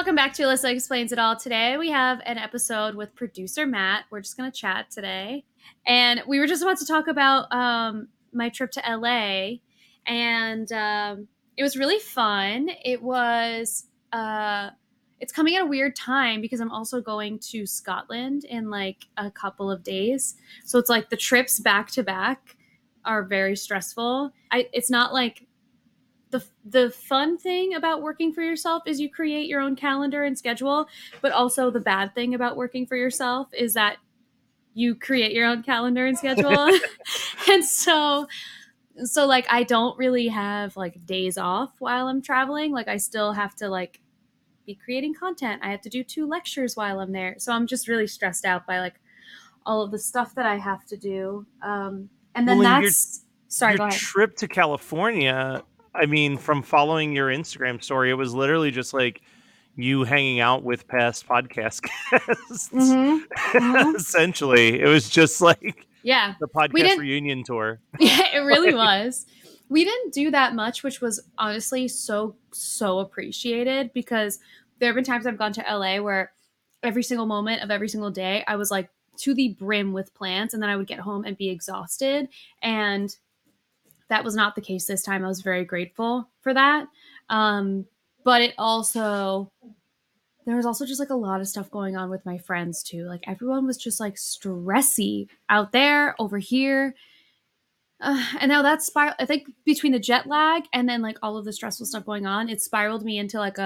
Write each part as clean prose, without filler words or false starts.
Welcome back to Alyssa Explains It All. Today we have an episode with producer Matt. We're just going to chat today. And we were just about to talk about my trip to LA. And it was really fun. It's coming at a weird time because I'm also going to Scotland in like a couple of days. So it's like the trips back to back are very stressful. It's not like the fun thing about working for yourself is you create your own calendar and schedule, but also the bad thing about working for yourself is that you create your own calendar and schedule. And so like I don't really have like days off while I'm traveling. Like I still have to like be creating content. I have to do 2 lectures while I'm there. So I'm just really stressed out by like all of the stuff that I have to do. And then sorry, go ahead. Trip to California, I mean, from following your Instagram story, it was literally just like you hanging out with past podcast guests. Essentially, it was just like the podcast reunion tour. Yeah, it really was. We didn't do that much, which was honestly so appreciated because there have been times I've gone to LA where every single moment of every single day I was like to the brim with plans, and then I would get home and be exhausted. And that was not the case this time. I was very grateful for that. But there was also just like a lot of stuff going on with my friends too. Like everyone was just like stressy out there, over here. And now that's I think between the jet lag and then like all of the stressful stuff going on, it spiraled me into like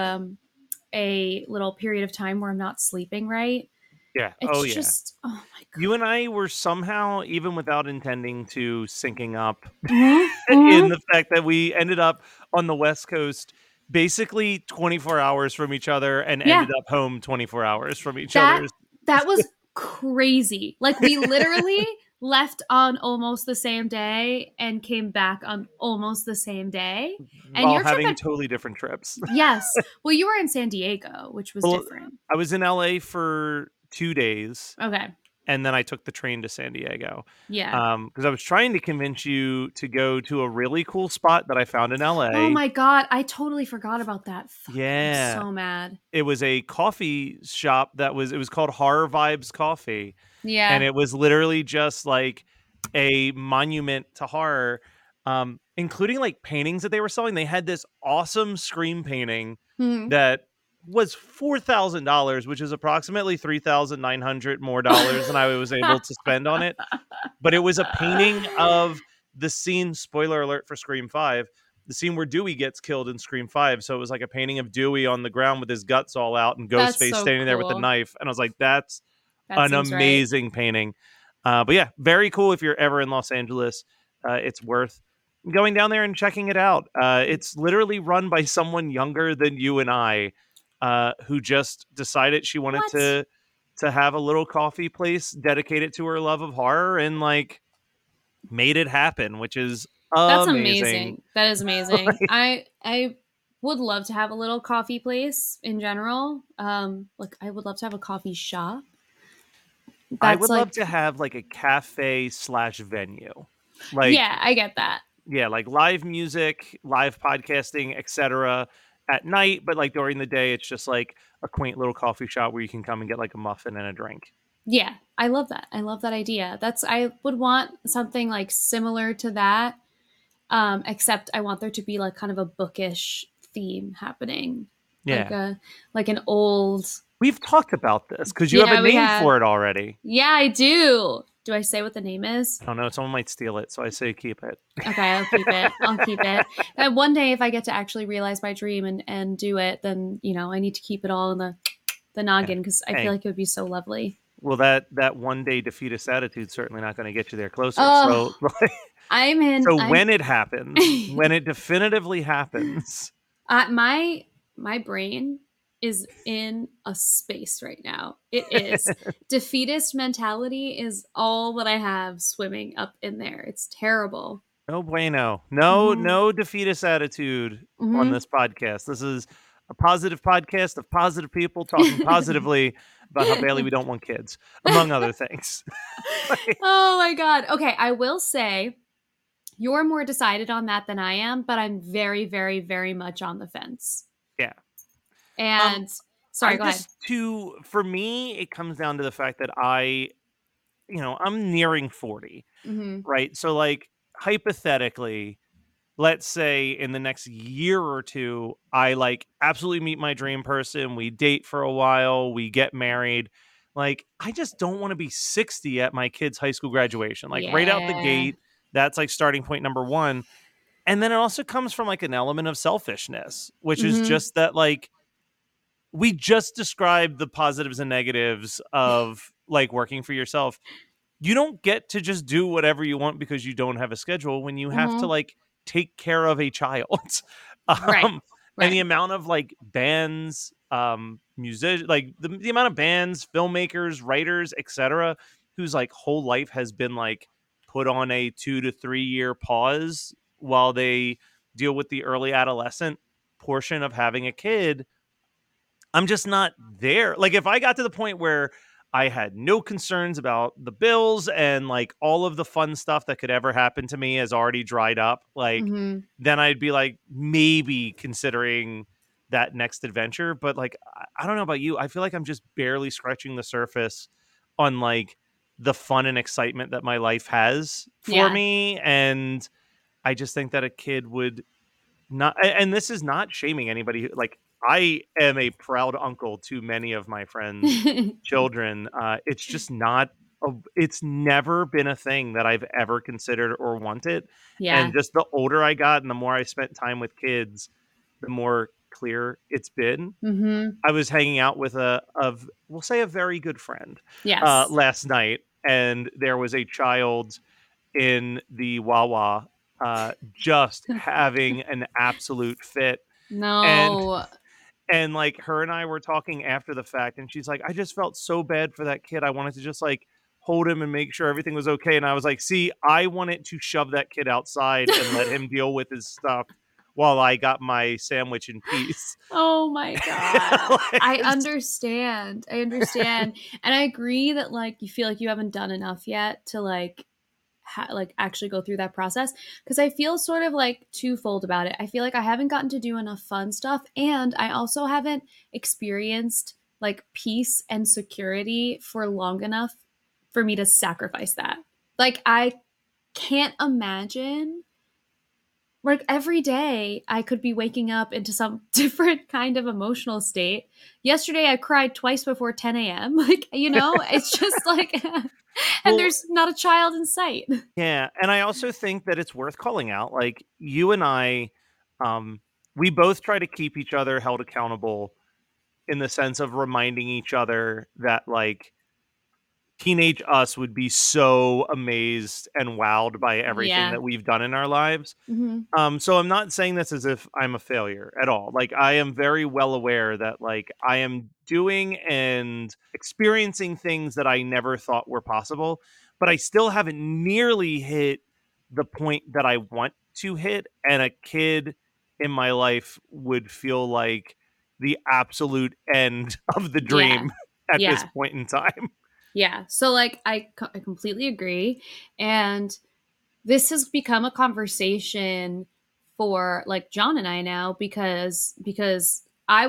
a little period of time where I'm not sleeping right. Yeah. It's oh my God. You and I were somehow, even without intending to, syncing up in the fact that we ended up on the West Coast basically 24 hours from each other and ended up home 24 hours from each other. That was crazy. Like we literally left on almost the same day and came back on almost the same day. And while having totally different trips. Yes. Well, you were in San Diego, which was different. I was in LA for 2 days. Okay. And then I took the train to San Diego. Yeah. Because I was trying to convince you to go to a really cool spot that I found in LA. Oh my God. I totally forgot about that. Yeah. I'm so mad. It was a coffee shop it was called Horror Vibes Coffee. Yeah. And it was literally just like a monument to horror, including like paintings that they were selling. They had this awesome Scream painting that was $4,000, which is approximately $3,900 more than I was able to spend on it. But it was a painting of the scene, spoiler alert for Scream 5, the scene where Dewey gets killed in Scream 5. So it was like a painting of Dewey on the ground with his guts all out and Ghostface standing there with a knife. And I was like, that's an amazing painting. But yeah, very cool. If you're ever in Los Angeles, it's worth going down there and checking it out. It's literally run by someone younger than you and I, who just decided she wanted to have a little coffee place dedicated to her love of horror and like made it happen, which is that's amazing. That is amazing. I would love to have a little coffee place in general. Like I would love to have a coffee shop. I would love to have like a cafe / venue. Like, yeah, I get that. Yeah, like live music, live podcasting, etc. at night, but like during the day, it's just like a quaint little coffee shop where you can come and get like a muffin and a drink. Yeah, I love that. I love that idea. I would want something like similar to that, except I want there to be like kind of a bookish theme happening. Yeah, like an old. We've talked about this because you have a name for it already. Yeah, I do. Do I say what the name is? I don't know. Someone might steal it, so I say keep it. Okay, I'll keep it. I'll keep it. And one day, if I get to actually realize my dream and do it, then I need to keep it all in the noggin because I feel like it would be so lovely. Well, that one day defeatist attitude is certainly not going to get you there closer. Oh, so I'm in. So when it happens, when it definitively happens, my brain is in a space right now. It is. Defeatist mentality is all that I have swimming up in there. It's terrible. No bueno. No defeatist attitude on this podcast. This is a positive podcast of positive people talking positively about how badly we don't want kids, among other things. Oh my God. Okay, I will say you're more decided on that than I am, but I'm very, very, very much on the fence. Yeah. And Sorry, go ahead. For me, it comes down to the fact that I'm nearing 40, Mm-hmm. right? So like hypothetically, let's say in the next year or two, I like absolutely meet my dream person. We date for a while, we get married. Like, I just don't want to be 60 at my kid's high school graduation. Like, right out the Yeah. gate, that's like starting point number one. And then it also comes from like an element of selfishness, which is Mm-hmm. just that, like, we just described the positives and negatives of like working for yourself. You don't get to just do whatever you want because you don't have a schedule when you have to Mm-hmm. like take care of a child. Right. um and the Right. amount of like bands, music, like the amount of bands, filmmakers, writers, etc., whose like whole life has been like put on a 2 to 3 year pause while they deal with the early adolescent portion of having a kid. I'm just not there. Like, if I got to the point where I had no concerns about the bills and like all of the fun stuff that could ever happen to me has already dried up, like, Mm-hmm. then I'd be like maybe considering that next adventure. But like, I don't know about you. I feel like I'm just barely scratching the surface on like the fun and excitement that my life has for Yeah. me. And I just think that a kid would not, and this is not shaming anybody like, I am a proud uncle to many of my friends' children. It's just not it's never been a thing that I've ever considered or wanted, Yeah. and just the older I got and the more I spent time with kids, the more clear it's been. Mm-hmm. I was hanging out with we'll say a very good friend, Yes. last night, and there was a child in the Wawa, just having an absolute fit. And No. like her and I were talking after the fact, and she's like, I just felt so bad for that kid. I wanted to just like hold him and make sure everything was okay. And I was like, see, I wanted to shove that kid outside and let him deal with his stuff while I got my sandwich in peace. Oh my God. Like, I understand. I understand. And I agree that like you feel like you haven't done enough yet to like like actually go through that process, because I feel sort of like twofold about it. I feel like I haven't gotten to do enough fun stuff, and I also haven't experienced like peace and security for long enough for me to sacrifice that. Like I can't imagine, like every day I could be waking up into some different kind of emotional state. Yesterday I cried twice before 10 a.m. Like, it's just like, and well, there's not a child in sight. yeah, and I also think that it's worth calling out. Like, you and I, um, we both try to keep each other held accountable in the sense of reminding each other that like teenage us would be so amazed and wowed by everything Yeah. that we've done in our lives. Hmm. So I'm not saying this as if I'm a failure at all. Like, I am very well aware that like I am doing and experiencing things that I never thought were possible, but I still haven't nearly hit the point that I want to hit. And a kid in my life would feel like the absolute end of the Yeah. dream at this Yeah. point in time. Yeah. So like I completely agree, and this has become a conversation for like John and I now, because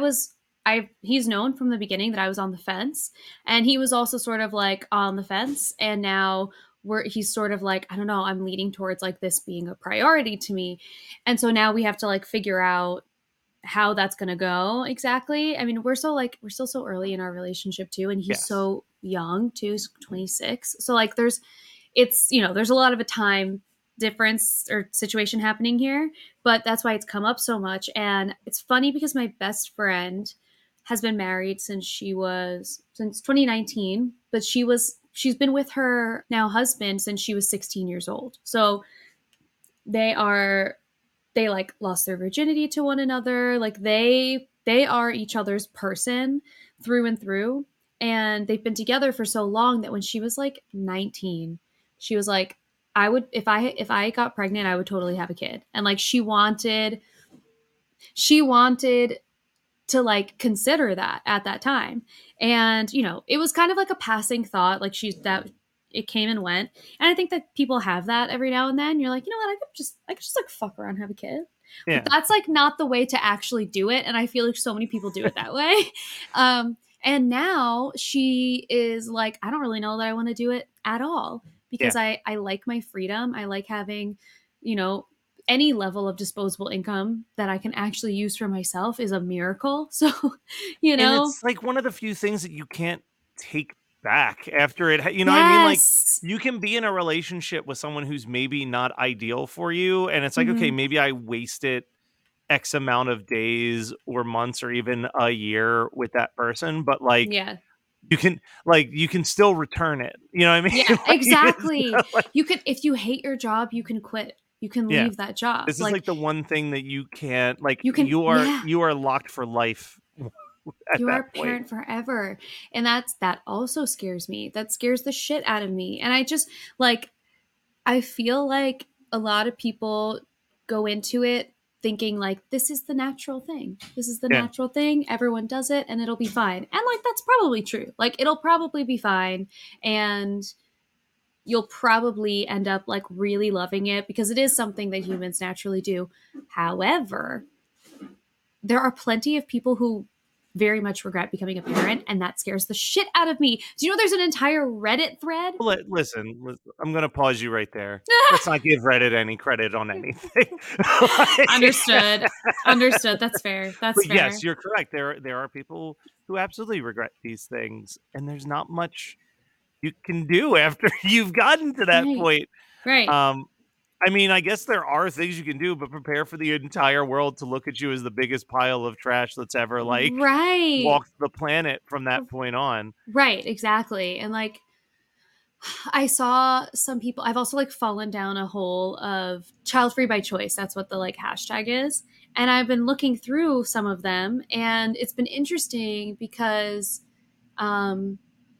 he's known from the beginning that I was on the fence, and he was also sort of like on the fence, and now he's sort of like, I don't know, I'm leaning towards like this being a priority to me. And so now we have to like figure out how that's going to go exactly. I mean, we're still so early in our relationship too, and he's Yes. so young too, he's 26. So like there's a lot of a time difference or situation happening here, but that's why it's come up so much. And it's funny because my best friend has been married since 2019, but she's been with her now husband since she was 16 years old. So they are they like lost their virginity to one another. Like they are each other's person through and through. And they've been together for so long that when she was like 19, she was like, I would, if I got pregnant, I would totally have a kid. And like she wanted to like consider that at that time. And it was kind of like a passing thought, like she's that it came and went. And I think that people have that every now and then. You're like, you know what, I could just like fuck around and have a kid. But Yeah. that's like not the way to actually do it. And I feel like so many people do it that way. And now she is like, I don't really know that I want to do it at all because Yeah. I like my freedom. I like having, you know, any level of disposable income that I can actually use for myself is a miracle. So, you And know, it's like one of the few things that you can't take back after it. You know what I mean? Like yes. you can be in a relationship with someone who's maybe not ideal for you. And it's like, okay, Mhm. maybe I wasted X amount of days or months or even a year with that person, but like Yeah. you can still return it. You know what I mean? Yeah, Like, it's exactly. not like, You can, if you hate your job, you can quit. You can yeah. leave that job. This is Like like the one thing that you can't like you can, yeah, you are locked for life at you are that a point. parent forever. And that also scares me. That scares the shit out of me. And I just like, I feel like a lot of people go into it thinking like this is the natural thing. This is the Yeah. natural thing. Everyone does it and it'll be fine. And like that's probably true. Like it'll probably be fine and you'll probably end up like really loving it because it is something that humans naturally do. However, there are plenty of people who very much regret becoming a parent, and that scares the shit out of me. Do you know there's an entire Reddit thread? Well, I'm going to pause you right there. Let's not give Reddit any credit on anything. Like, Understood. Understood. That's fair. That's but fair. yes, you're correct. There are people who absolutely regret these things, and there's not much you can do after you've gotten to that Right. point. Right. Um, I mean, I guess there are things you can do, but prepare for the entire world to look at you as the biggest pile of trash that's ever like Right. walked the planet from that point on. Right. Exactly. And like, I saw some people, I've also like fallen down a hole of child free by choice. That's what the like hashtag is. And I've been looking through some of them and it's been interesting because um,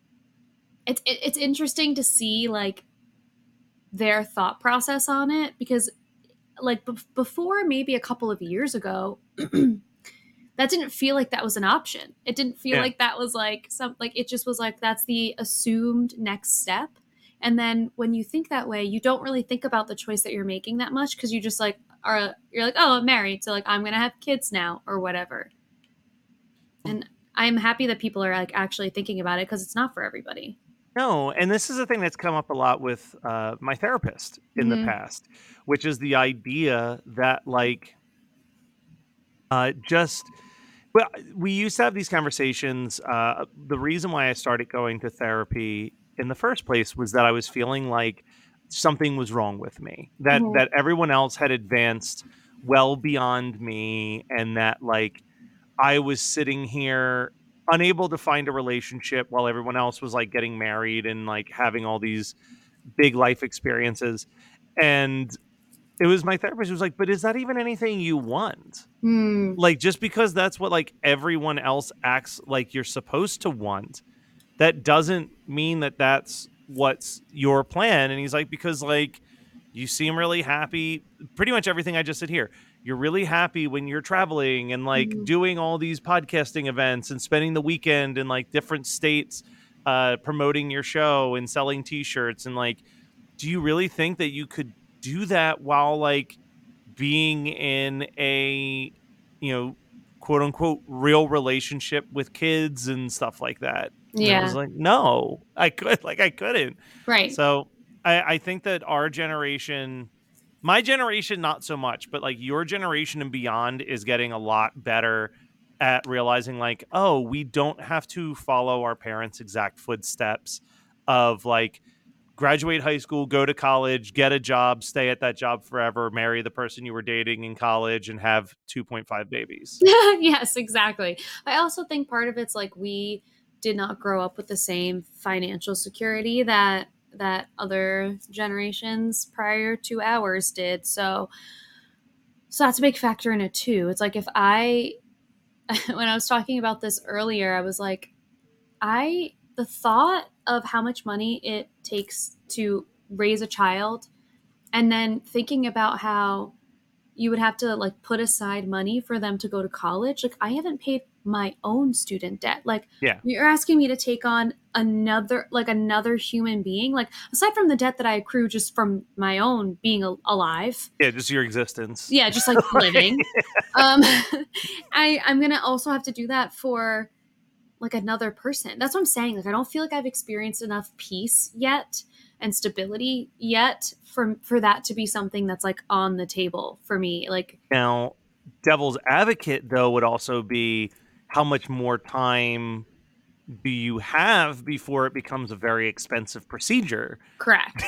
it's interesting to see like their thought process on it because like before maybe a couple of years ago, that didn't feel like that was an option. It didn't feel Yeah. like that was like some like it just was like that's the assumed next step. And then when you think that way, you don't really think about the choice that you're making that much because you just like are you're like, oh, I'm married, so like I'm gonna have kids now or whatever. And I'm happy that people are like actually thinking about it because it's not for everybody. No, and this is a thing that's come up a lot with my therapist in the Mm-hmm. past, which is the idea that like just well, we used to have these conversations. The reason why I started going to therapy in the first place was that I was feeling like something was wrong with me. Mm-hmm. That everyone else had advanced well beyond me, and that like I was sitting here unable to find a relationship while everyone else was like getting married and like having all these big life experiences. And it was my therapist who was like, "But is that even anything you want?" Mm. Like, just because that's what, like, everyone else acts like you're supposed to want, that doesn't mean that that's what's your plan. And he's like, because, like, you seem really happy. Pretty much everything I just said here. You're really happy when you're traveling and, like, Mm-hmm. doing all these podcasting events and spending the weekend in, like, different states, promoting your show and selling T-shirts. And, like, do you really think that you could do that while, like, being in a, you know, quote unquote real relationship with kids and stuff like that? And I was Yeah. like, no, I couldn't. Right. So I think that our generation, my generation, not so much, but like your generation and beyond is getting a lot better at realizing like, oh, we don't have to follow our parents' exact footsteps of like graduate high school, go to college, get a job, stay at that job forever, marry the person you were dating in college, and have 2.5 babies. Yes, exactly. I also think part of it's like we did not grow up with the same financial security that other generations prior to ours did. So that's a big factor in it too. It's like if I when I was talking about this earlier, I was like the thought of how much money it takes to raise a child and then thinking about how you would have to like put aside money for them to go to college. Like I haven't paid my own student debt. Like Yeah. you're asking me to take on another human being. Like aside from the debt that I accrue just from my own being alive. Yeah, just your existence. Yeah, just like living. I'm gonna also have to do that for like another person. That's what I'm saying. Like I don't feel like I've experienced enough peace yet and stability yet for that to be something that's like on the table for me. Like Now, devil's advocate though would also be how much more time do you have before it becomes a very expensive procedure? correct.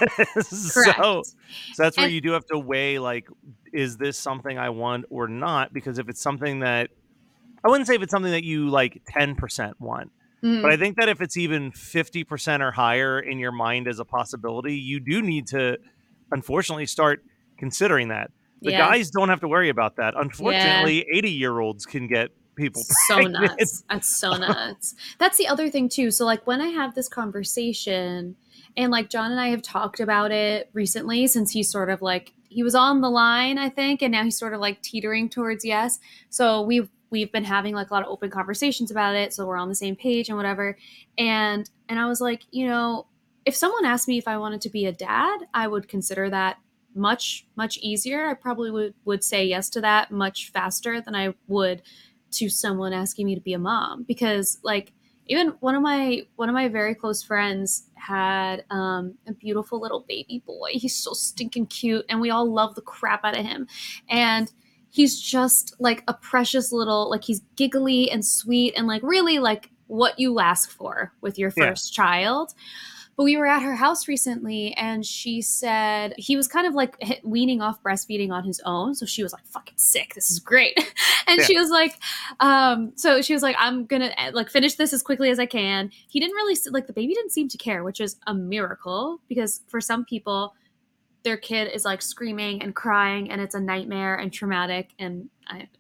so, Correct. so that's where And you do have to weigh like, is this something I want or not? Because if it's something that I wouldn't say if it's something that you like 10% want, but I think that if it's even 50% or higher in your mind as a possibility, you do need to unfortunately start considering that. The yeah. guys don't have to worry about that. Yeah. Unfortunately, 80-year-olds can get people So pregnant. nuts. That's so nuts. That's the other thing too. So like when I have this conversation and like John and I have talked about it recently since he's sort of like he was on the line, I think, and now he's sort of like teetering towards yes. So we've been having like a lot of open conversations about it, so we're on the same page and whatever. And I was like, you know, if someone asked me if I wanted to be a dad, I would consider that much easier. I probably would say yes to that much faster than I would to someone asking me to be a mom, because like even one of my very close friends had a beautiful little baby boy. He's so stinking cute and we all love the crap out of him, and he's just like a precious little, like he's giggly and sweet and like really like what you ask for with your Yeah. first child. But we were at her house recently and she said he was kind of like weaning off breastfeeding on his own. So she was like, fucking sick. This is great. And Yeah. she was like, so she was like, I'm going to like finish this as quickly as I can. He didn't really, like the baby didn't seem to care, which is a miracle because for some people, their kid is like screaming and crying and it's a nightmare and traumatic. And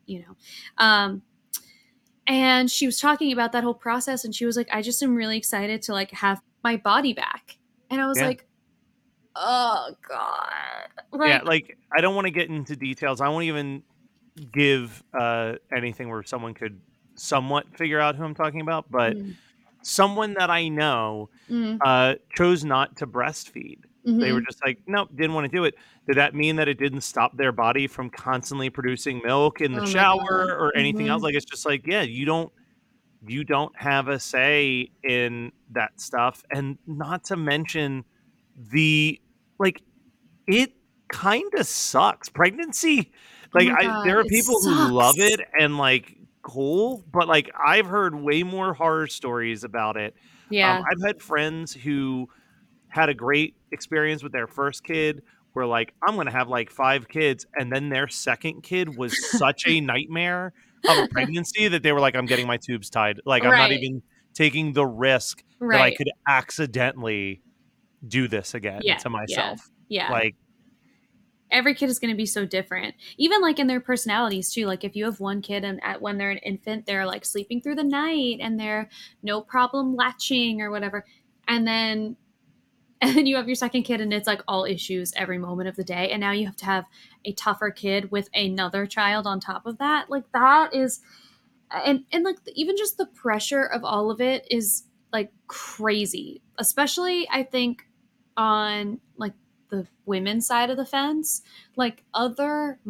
and she was talking about that whole process and she was like, I just am really excited to like have my body back. And I was Yeah. like, oh God. Yeah, like I don't want to get into details. I won't even give anything where someone could somewhat figure out who I'm talking about, but someone that I know chose not to breastfeed. They were just like, nope, didn't want to do it. Did that mean that it didn't stop their body from constantly producing milk in the Oh my shower God. or anything else? Like, it's just like, yeah, you don't have a say in that stuff. And not to mention the like it kind of sucks. Pregnancy, Oh like my God. there are It people who love sucks. it and like cool, but like I've heard way more horror stories about it. Yeah. I've had friends who had a great experience with their first kid where like I'm gonna have like 5 kids, and then their second kid was such a nightmare of a pregnancy that they were like, I'm getting my tubes tied. Like I'm not Right. even taking the risk that I Right. could accidentally do this again Yeah. to Yeah. myself. Yeah. Like, Every kid is going to be so different, even like in their personalities too. Like if you have one kid and when they're an infant they're like sleeping through the night and they're no problem latching or whatever, and then and then you have your second kid and it's like all issues every moment of the day, and now you have to have a tougher kid with another child on top of that. Like that is, and like even just the pressure of all of it is like crazy, especially I think on like the women's side of the fence. Like other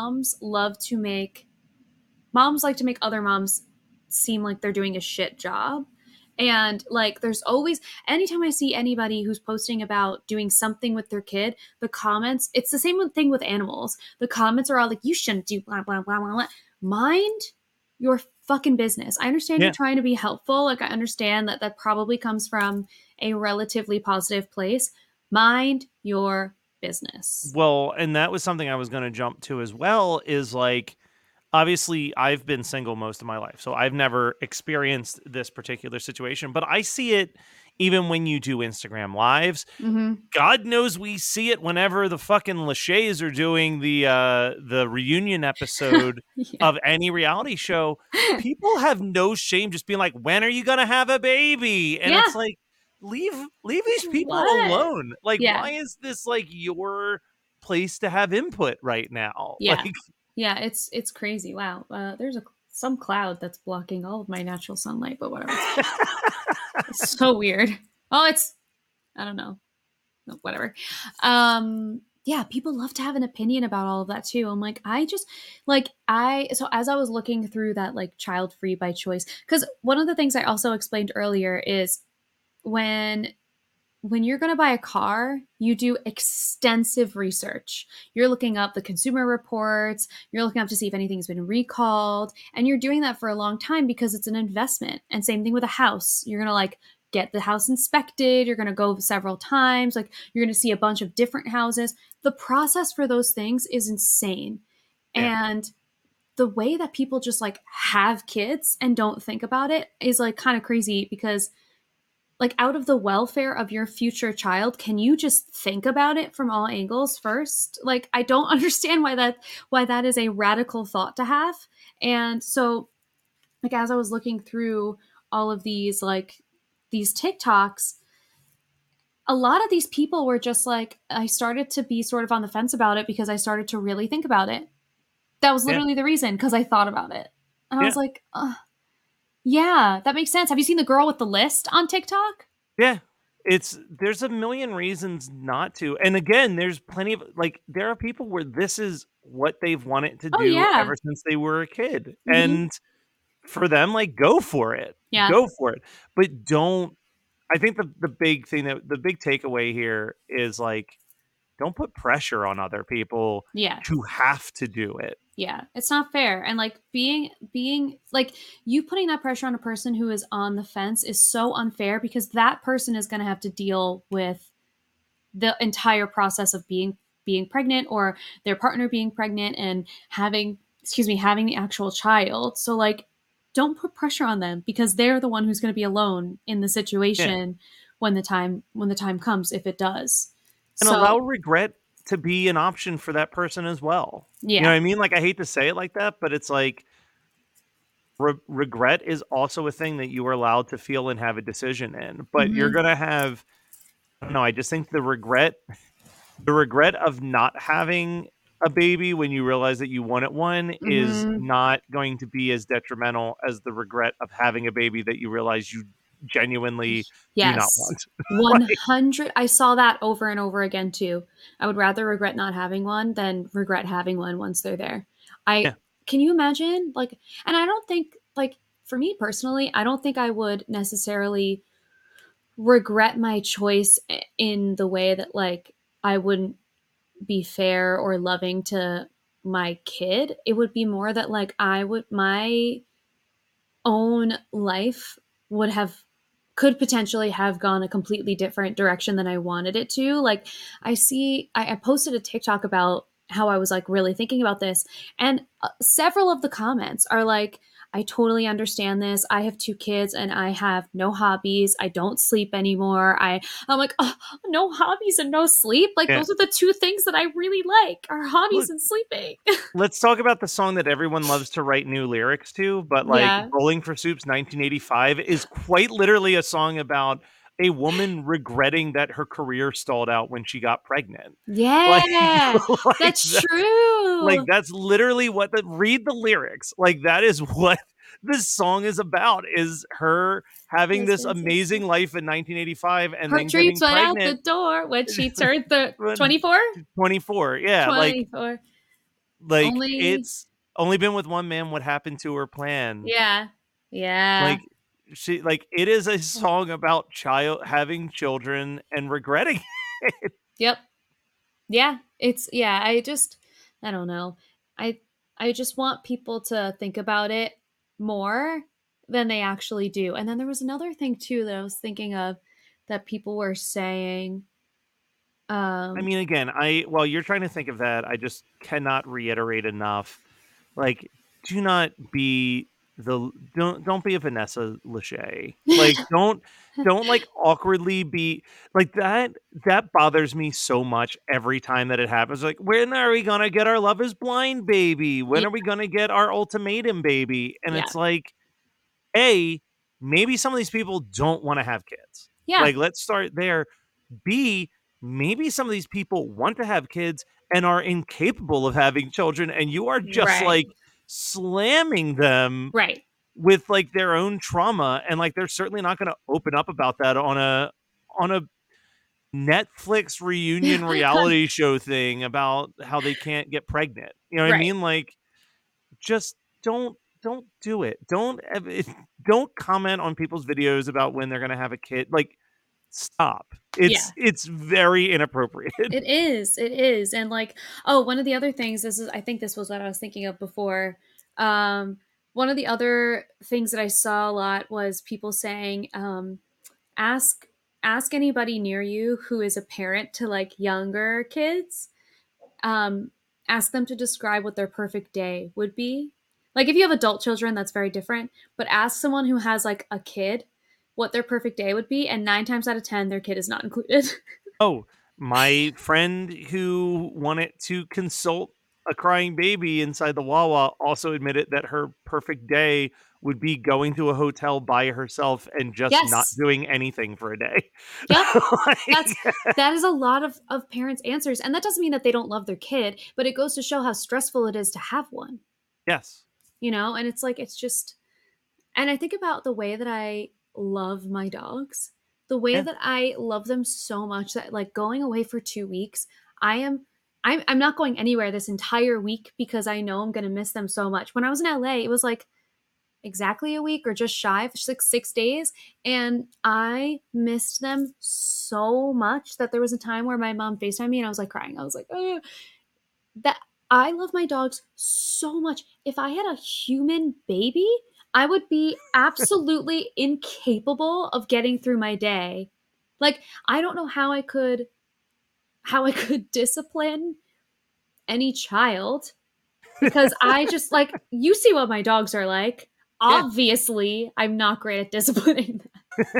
moms like to make other moms seem like they're doing a shit job. And like there's always, anytime I see anybody who's posting about doing something with their kid, the comments, it's the same thing with animals. The comments are all like, you shouldn't do blah blah blah blah blah. Mind your fucking business. I understand you're yeah. trying to be helpful. Like I understand that that probably comes from a relatively positive place. Mind your business. Well, and that was something I was going to jump to as well is like, obviously, I've been single most of my life, so I've never experienced this particular situation, but I see it even when you do Instagram lives. God knows we see it whenever the fucking Lachey's are doing the reunion episode Yeah. of any reality show. People have no shame just being like, "When are you gonna have a baby?" And Yeah. it's like, leave these people What? alone. Like, Yeah. why is this like your place to have input right now. Yeah. Like, Yeah, it's crazy. Wow. There's some cloud that's blocking all of my natural sunlight, but whatever. It's so weird. Oh, I don't know. No, whatever. Yeah, people love to have an opinion about all of that too. I'm like, so as I was looking through that like child free by choice, because one of the things I also explained earlier is when you're going to buy a car, you do extensive research. You're looking up the consumer reports, you're looking up to see if anything's been recalled, and you're doing that for a long time because it's an investment. And same thing with a house. You're going to like get the house inspected, you're going to go several times, like you're going to see a bunch of different houses. The process for those things is insane. Yeah. And the way that people just like have kids and don't think about it is like kind of crazy because like out of the welfare of your future child, can you just think about it from all angles first? Like I don't understand why that is a radical thought to have. And so like as I was looking through all of these TikToks, a lot of these people were just like, I started to be sort of on the fence about it because I started to really think about it. That was literally the reason, because I thought about it. And I was like, yeah, that makes sense. Have you seen the girl with the list on TikTok? Yeah. There's a million reasons not to. And again, there's plenty of like there are people where this is what they've wanted to do ever since they were a kid. Mm-hmm. And for them, like go for it. Yeah. Go for it. But I think the big thing the big takeaway here is like don't put pressure on other people to have to do it. Yeah, it's not fair. And like being like you putting that pressure on a person who is on the fence is so unfair because that person is going to have to deal with the entire process of being pregnant or their partner being pregnant and having the actual child. So like don't put pressure on them because they're the one who's going to be alone in the situation when the time comes, if it does. And allow regret to be an option for that person as well. Yeah. You know what I mean? Like, I hate to say it like that, but it's like regret is also a thing that you are allowed to feel and have a decision in. But you're going to have, I don't know, I just think the regret of not having a baby when you realize that you wanted one is not going to be as detrimental as the regret of having a baby that you realize you genuinely do not want. 100. I saw that over and over again too. I would rather regret not having one than regret having one once they're there. Can you imagine? Like, and I don't think, like, for me personally, I don't think I would necessarily regret my choice in the way that like I wouldn't be fair or loving to my kid. It would be more that like my own life could potentially have gone a completely different direction than I wanted it to. Like I posted a TikTok about how I was like really thinking about this, and several of the comments are like, I totally understand this. I have 2 kids and I have no hobbies. I don't sleep anymore. I'm like, oh, no hobbies and no sleep. Like those are the 2 things that I really like are hobbies and sleeping. Let's talk about the song that everyone loves to write new lyrics to, but like Bowling for Soup's 1985 is quite literally a song about a woman regretting that her career stalled out when she got pregnant. Yeah, that's true. Like that's literally read the lyrics. Like that is what this song is about, is her having this amazing life in 1985 and her then dreams getting went pregnant out the door when she turned 24? 24, yeah. 24. Like it's only been with one man, what happened to her plan? Yeah. Yeah. Like it is a song about having children and regretting it. Yep. Yeah. I don't know. I just want people to think about it more than they actually do. And then there was another thing too that I was thinking of that people were saying. I mean, again, while you're trying to think of that, I just cannot reiterate enough. Like, do not be don't be a Vanessa Lachey. Like, don't like awkwardly be like that. That bothers me so much every time that it happens. Like, when are we gonna get our Love Is Blind baby? When are we gonna get our Ultimatum baby? And it's like, maybe some of these people don't want to have kids. Yeah. Like, let's start there. B, maybe some of these people want to have kids and are incapable of having children, and you are just Right. like slamming them Right. with like their own trauma, and like they're certainly not going to open up about that on a Netflix reunion reality show thing about how they can't get pregnant. You know what I Right. mean? Like, just don't do it. Don't comment on people's videos about when they're going to have a kid. Like, stop. Yeah. It's very inappropriate. It is. It is. And like, oh, one of the other things, this is, I think this was what I was thinking of before. Um, One of the other things that I saw a lot was people saying, ask ask anybody near you who is a parent to like younger kids. Um, Ask them to describe what their perfect day would be. Like if you have adult children, that's very different. But ask someone who has like a kid what their perfect day would be, and 9 times out of 10, their kid is not included. Oh, my friend who wanted to consult a crying baby inside the Wawa also admitted that her perfect day would be going to a hotel by herself and just not Yes. doing anything for a day. Yep. That's Like, that is a lot of parents' answers. And that doesn't mean that they don't love their kid, but it goes to show how stressful it is to have one. yes. You know? And it's like it's just, and I think about the way that I love my dogs, the way Yeah. that I love them so much that like going away for 2 weeks, I am I'm not going anywhere this entire week because I know I'm gonna miss them so much. When I was in LA, it was like exactly a week or just shy of 6 days, and I missed them so much that there was a time where my mom FaceTimed me and I was like crying. I was like, "Ugh." That I love my dogs so much. If I had a human baby, I would be absolutely incapable of getting through my day. Like I don't know how I could discipline any child because I just like you see what my dogs are like. Yeah. Obviously, I'm not great at disciplining them.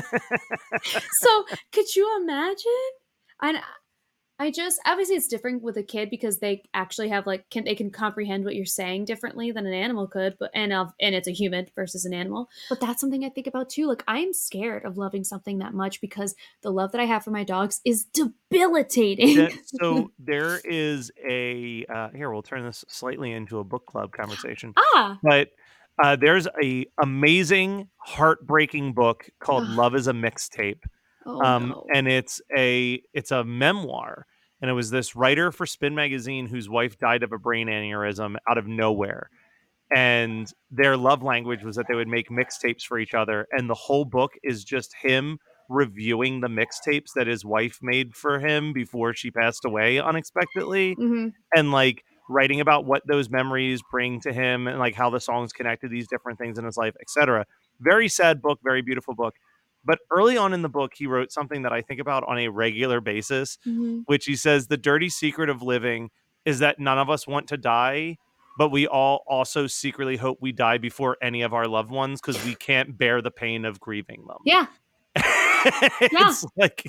So, could you imagine? And I just obviously it's different with a kid because they actually have like they can comprehend what you're saying differently than an animal could, but and it's a human versus an animal. But that's something I think about too. Like I'm scared of loving something that much because the love that I have for my dogs is debilitating. So there is a here, we'll turn this slightly into a book club conversation. Ah. But there's a amazing, heartbreaking book called Ugh. Love is a Mixtape. Oh no. And it's a memoir. And it was this writer for Spin Magazine whose wife died of a brain aneurysm out of nowhere. And their love language was that they would make mixtapes for each other. And the whole book is just him reviewing the mixtapes that his wife made for him before she passed away unexpectedly, Hmm. and like writing about what those memories bring to him and like how the songs connect to these different things in his life, etc. Very sad book, very beautiful book. But early on in the book, he wrote something that I think about on a regular basis, Hmm. which he says the dirty secret of living is that none of us want to die, but we all also secretly hope we die before any of our loved ones because we can't bear the pain of grieving them. Yeah. Yeah. It's like,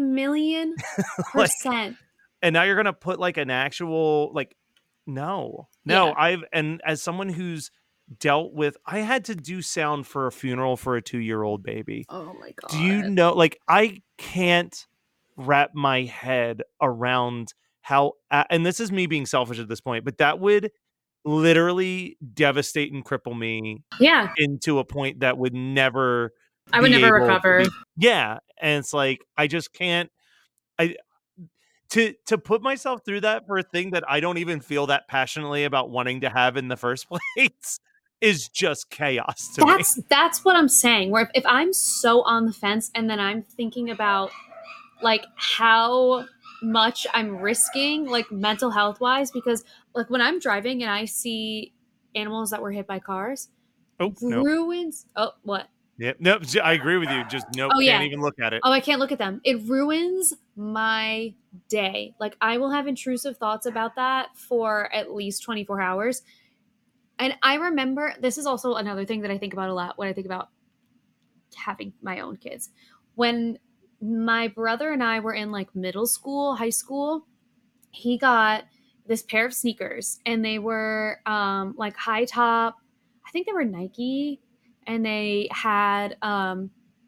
1,000,000%. like, and now you're gonna put like an actual like, no, Yeah. and as someone who's dealt with, I had to do sound for a funeral for a 2-year-old baby. Oh my Do you god. know, like, I can't wrap my head around how, and this is me being selfish at this point, but that would literally devastate and cripple me Yeah. into a point that would never I would be never able to recover. be, yeah, and it's like, I just can't, I to put myself through that for a thing that I don't even feel that passionately about wanting to have in the first place is just chaos to me. That's what I'm saying. Where if I'm so on the fence and then I'm thinking about like how much I'm risking like mental health wise because like when I'm driving and I see animals that were hit by cars, Oh, no. ruins oh what? Yeah, nope, I agree with you. Just nope, Oh can't yeah. even look at it. Oh, I can't look at them. It ruins my day. Like I will have intrusive thoughts about that for at least 24 hours. And I remember this is also another thing that I think about a lot when I think about having my own kids. When my brother and I were in like middle school, high school, he got this pair of sneakers and they were like high top. I think they were Nike and they had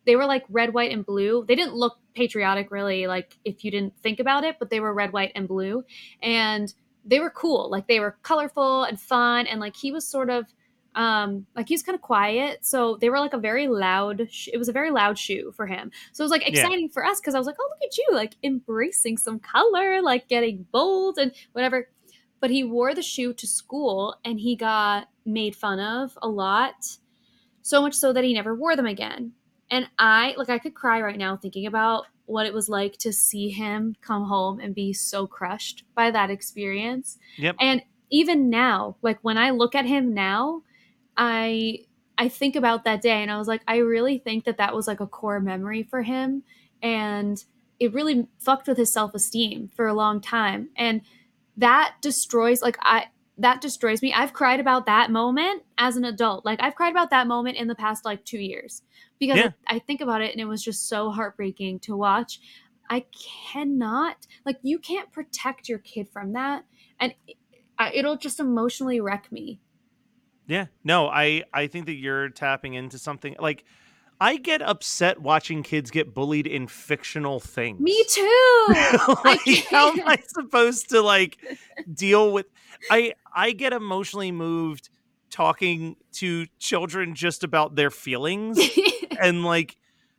they were like red, white, and blue. They didn't look patriotic really, like if you didn't think about it, but they were red, white, and blue. And they were cool. Like they were colorful and fun. And like he was sort of like he was kind of quiet. So they were like a very loud, it was a very loud shoe for him. So it was like Yeah. exciting for us because I was like, oh, look at you, like embracing some color, like getting bold and whatever. But he wore the shoe to school and he got made fun of a lot. So much so that he never wore them again. And I could cry right now thinking about what it was like to see him come home and be so crushed by that experience. Yep. And even now, like when I look at him now, I think about that day and I was like, I really think that that was like a core memory for him. And it really fucked with his self-esteem for a long time. And that destroys me. I've cried about that moment as an adult. Like I've cried about that moment in the past like 2 years because I think about it and it was just so heartbreaking to watch. I cannot, like, you can't protect your kid from that. And it'll just emotionally wreck me. Yeah. No, I think that you're tapping into something like I get upset watching kids get bullied in fictional things. Me too. Like, how am I supposed to like deal with I get emotionally moved talking to children just about their feelings and like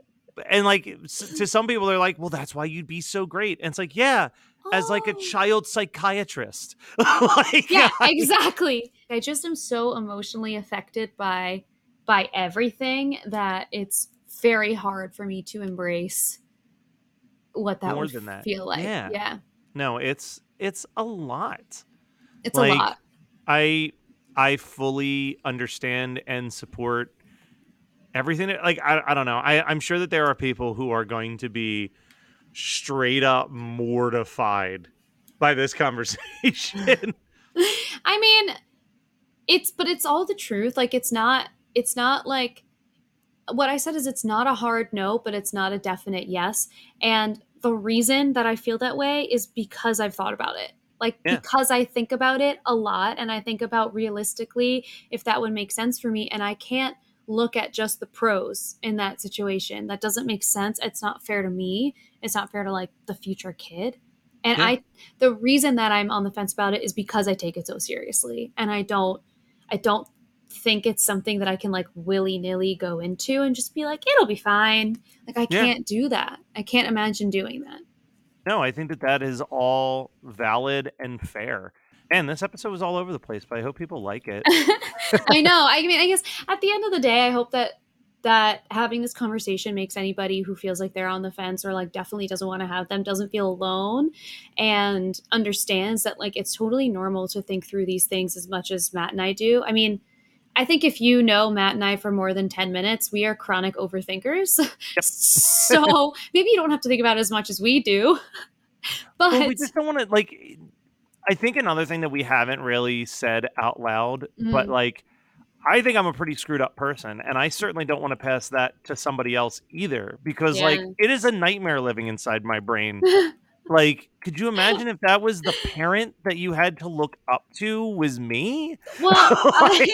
to some people they're like, well, that's why you'd be so great. And it's like, yeah, as like a child psychiatrist. Like, yeah, exactly. I just am so emotionally affected by everything that it's very hard for me to embrace what that more would than that. feel like. Yeah. Yeah. No, it's a lot. It's like, a lot. I fully understand and support everything. Like, I don't know. I'm sure that there are people who are going to be straight up mortified by this conversation. I mean, it's all the truth. Like it's not like what I said is it's not a hard no, but it's not a definite yes. And the reason that I feel that way is because I've thought about it. Like because I think about it a lot and I think about realistically if that would make sense for me and I can't look at just the pros in that situation. That doesn't make sense. It's not fair to me. It's not fair to like the future kid. And the reason that I'm on the fence about it is because I take it so seriously and I don't think it's something that I can like willy-nilly go into and just be like, it'll be fine. Like I can't do that. I can't imagine doing that. No, I think that is all valid and fair. And this episode was all over the place, but I hope people like it. I know. I mean, I guess at the end of the day, I hope that having this conversation makes anybody who feels like they're on the fence or like definitely doesn't want to have them doesn't feel alone and understands that like it's totally normal to think through these things as much as Matt and I do. I mean, I think if you know Matt and I for more than 10 minutes, we are chronic overthinkers. Yep. So maybe you don't have to think about it as much as we do. But well, we just don't want to like, I think another thing that we haven't really said out loud, but like, I think I'm a pretty screwed up person and I certainly don't want to pass that to somebody else either because like it is a nightmare living inside my brain. Like, could you imagine if that was the parent that you had to look up to was me? Well, like,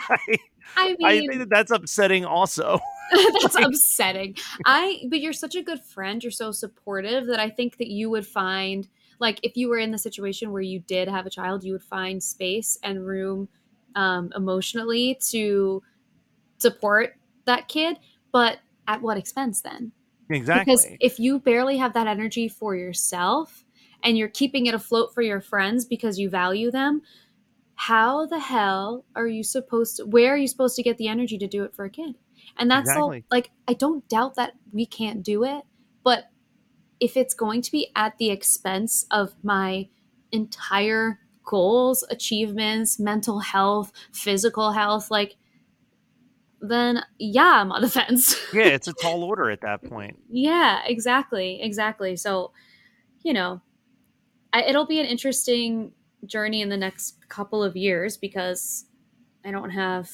I mean, I think that's upsetting also. That's upsetting. But you're such a good friend. You're so supportive that I think that you would find, like, if you were in the situation where you did have a child, you would find space and room emotionally to support that kid. But at what expense then? Exactly. Because if you barely have that energy for yourself and you're keeping it afloat for your friends because you value them, how the hell are you where are you supposed to get the energy to do it for a kid? And that's exactly. like, I don't doubt that we can't do it, but if it's going to be at the expense of my entire goals, achievements, mental health, physical health, like, then yeah, I'm on the fence. Yeah, it's a tall order at that point. Yeah, exactly. So, you know, it'll be an interesting journey in the next couple of years because I don't have,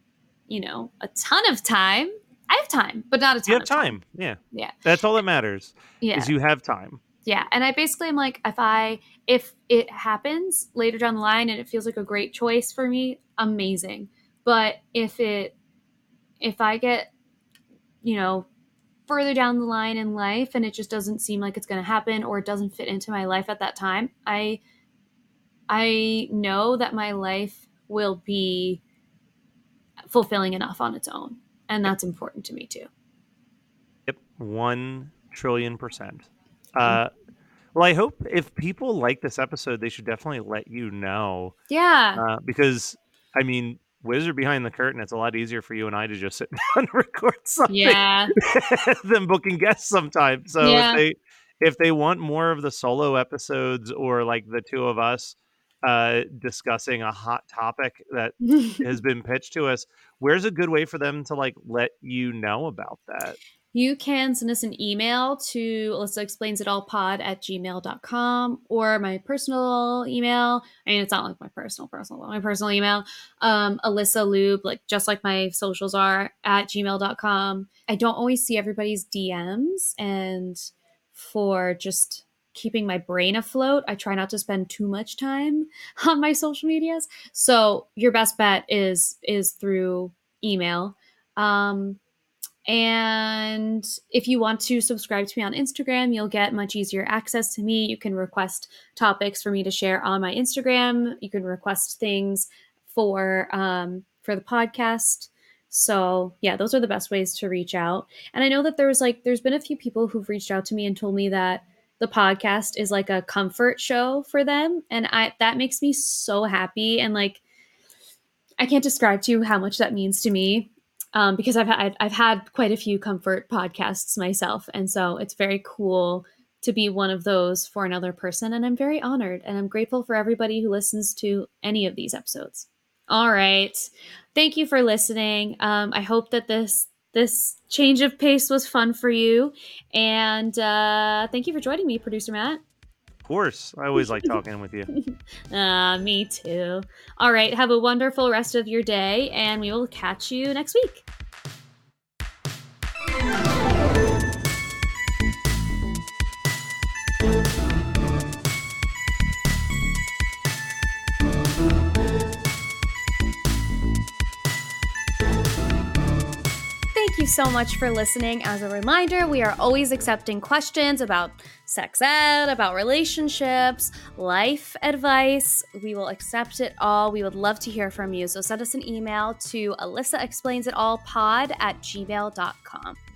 a ton of time. I have time, but not a ton of time. Yeah. Yeah. That's all that matters. Yeah. Is you have time. Yeah. And I basically am like, if it happens later down the line and it feels like a great choice for me, amazing. But if I get, further down the line in life and it just doesn't seem like it's going to happen or it doesn't fit into my life at that time, I know that my life will be fulfilling enough on its own. And that's important to me too. Yep. 1,000,000,000,000%. Well, I hope if people like this episode, they should definitely let you know. Yeah. Because, I mean, Wizard Behind the Curtain, it's a lot easier for you and I to just sit down and record something than booking guests sometimes. So if they want more of the solo episodes or like the two of us discussing a hot topic that has been pitched to us, where's a good way for them to like let you know about that? You can send us an email to alyssaexplainsitalpod@gmail.com or my personal email. I mean, it's not like my personal, but my personal email, Alyssa Lube, like just like my socials are, @gmail.com. I don't always see everybody's DMs, and for just keeping my brain afloat, I try not to spend too much time on my social medias. So your best bet is through email. And if you want to subscribe to me on Instagram, you'll get much easier access to me. You can request topics for me to share on my Instagram. You can request things for the podcast. So yeah, those are the best ways to reach out. And I know that there's been a few people who've reached out to me and told me that the podcast is like a comfort show for them. And that makes me so happy. And like, I can't describe to you how much that means to me. Because I've had quite a few comfort podcasts myself. And so it's very cool to be one of those for another person. And I'm very honored and I'm grateful for everybody who listens to any of these episodes. All right. Thank you for listening. I hope that this change of pace was fun for you. And thank you for joining me, Producer Matt. Of course. I always like talking with you. Me too. All right. Have a wonderful rest of your day, and we will catch you next week. Thank you so much for listening. As a reminder, we are always accepting questions about sex ed, about relationships, life advice. We will accept it all. We would love to hear from you. So send us an email to alyssaexplainsitalpod@gmail.com.